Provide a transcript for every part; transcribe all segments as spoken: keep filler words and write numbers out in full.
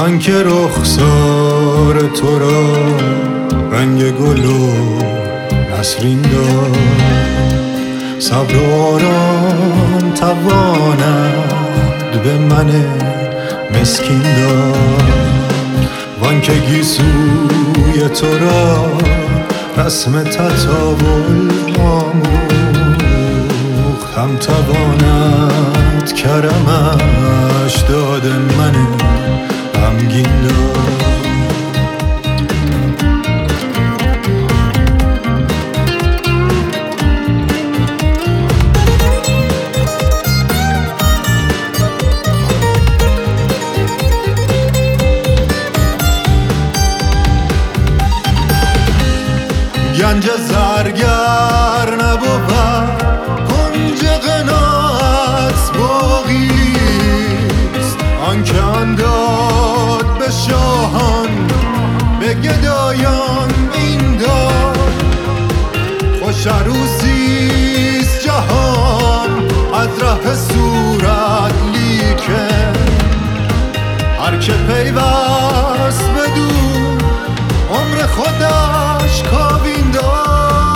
آنکه رخسار تو را رنگ گل و نسرین داد، صبر و آرام تواند به من مسکین داد. وانکه گیسوی تو را رسم تطاول آموخت، هم تواند کرمش داد من غمگین داد. گنج زرگر نبود، کنج قناعت باقیست. آنکه آن داد به شاهان به گدایان این داد. خوش عروسیست جهان از ره صورت، لیکن هر که پیوست بدو عمر خودش کاوین داد.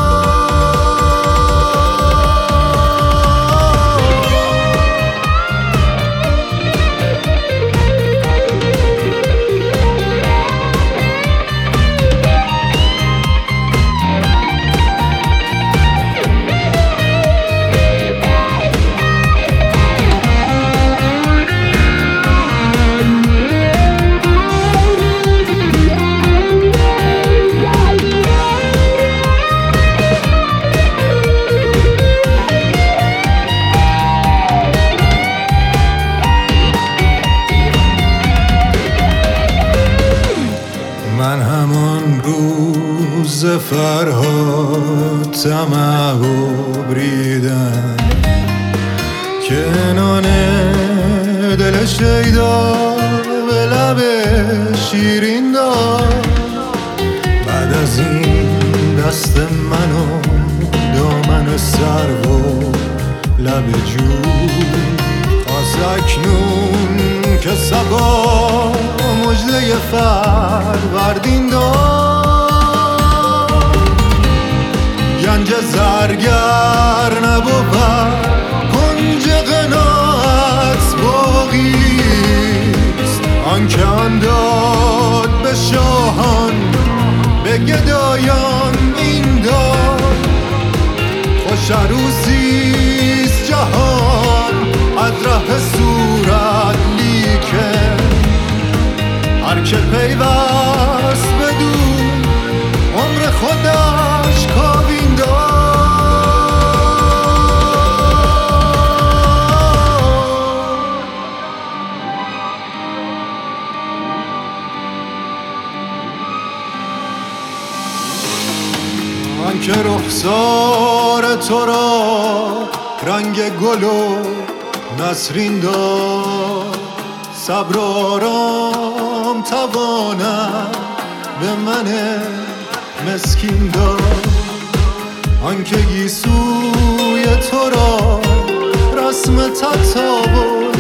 من همان روز فرهاد طمع و بریدم، که نان دل شیدا به لب شیرین داد. بعد از این دست من و دامن سرو و لب جوی، خواست اکنون که صبا مژده فروردین داد. گنج زرگر نبود، کنج قناعت باقیست. آنکه آن داد به شاهان به گدایان این داد. خوش عروسیست جهان از ره صورت، لیکن هر که پیوست بدو عمر خودش کاوین داد. آنکه رخسار تو را رنگ گل و نسرین داد، صبر و آرام تواند به من مسکین داد. آنکه گیسوی تو را رسم تطاول